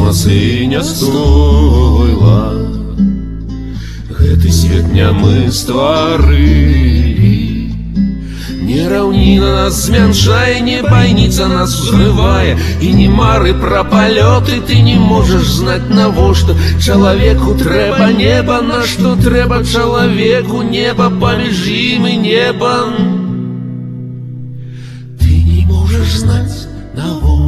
нас і не стойла. Гэты свет не мы стварылі, не раўніна нас змяншае, не байніца нас узрывае, і не мары пра палёты. Ты не можаш знаць, навошта чалавеку трэба неба, на што трэба чалавеку неба, паміж ім і небам. Ты не можаш знаць, навошта